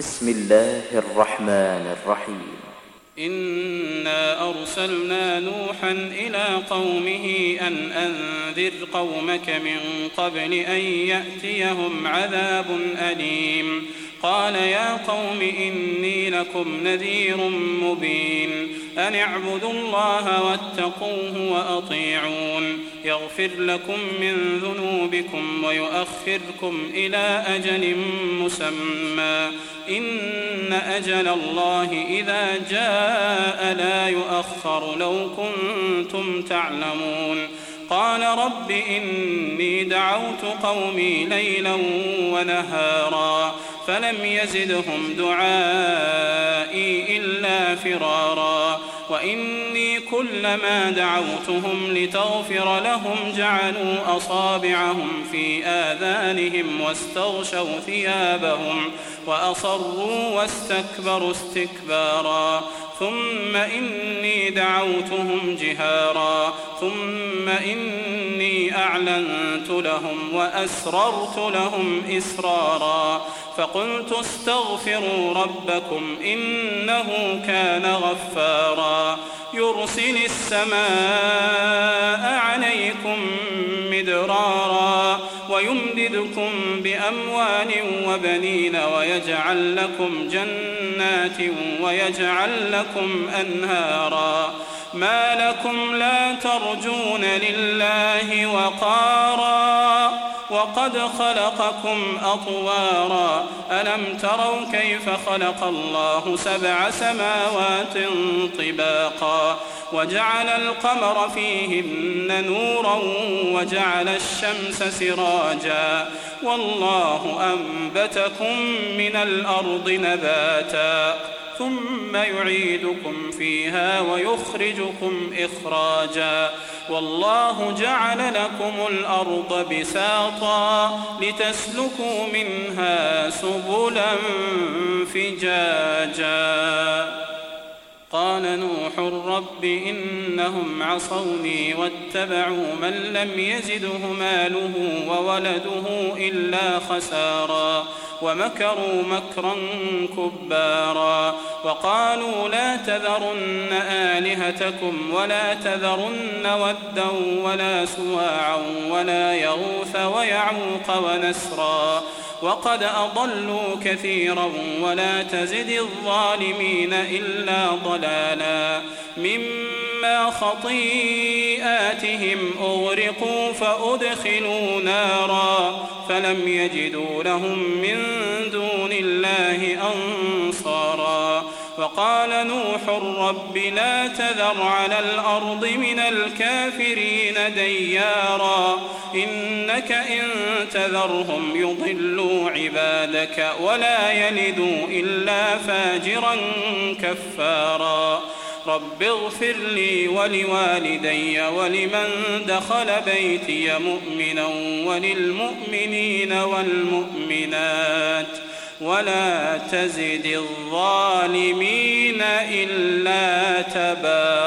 بسم الله الرحمن الرحيم. إنا أرسلنا نوحا إلى قومه أن أنذر قومك من قبل أن يأتيهم عذاب أليم. قال يا قوم إني لكم نذير مبين أن اعبدوا الله واتقوه وأطيعون يغفر لكم من ذنوبكم ويؤخركم إلى أجل مسمى إن أجل الله إذا جاء لا يؤخر لو كنتم تعلمون. قال رب إني دعوت قومي ليلا ونهارا فلم يزدهم دعائي إلا فرارا وإني كلما دعوتهم لتغفر لهم جعلوا أصابعهم في آذانهم واستغشوا ثيابهم وأصروا واستكبروا استكبارا ثم إني دعوتهم جهارا ثم إني أعلنت لهم وأسررت لهم إسرارا فقلت استغفروا ربكم إنه كان غفارا يرسل السماء عليكم مدرارا ويمددكم بأموال وبنين ويجعل لكم جنات ويجعل لكم أنهارا ما لكم لا ترجون لله وقارا وقد خلقكم أطوارا ألم تروا كيف خلق الله 7 سماوات طباقا وجعل القمر فيهن نورا وجعل الشمس سراجا والله أنبتكم من الأرض نباتا ثم يعيدكم فيها ويخرجكم إخراجا والله جعل لكم الأرض بساطا لتسلكوا منها سبلا فجاجا. قال نوح رب إنهم عصوني واتبعوا من لم يزده ماله وولده إلا خسارا ومكروا مكرا كبارا وقالوا لا تذرن آلهتكم ولا تذرن ودا ولا سواعا ولا يغوث ويعوق ونسرا وقد أضلوا كثيرا ولا تزد الظالمين إلا ضلالا مما خطيئاتهم أغرقوا فأدخلوا نارا فلم يجدوا لهم من دون الله أنصارا وقال نوح رب لا تذر على الأرض من الكافرين ديارا إنك إن تذرهم يضلوا عبادك ولا يلدوا إلا فاجرا كفارا رب اغفر لي ولوالدي ولمن دخل بيتي مؤمنا وللمؤمنين والمؤمنات ولا تزد الظالمين إلا تبارا.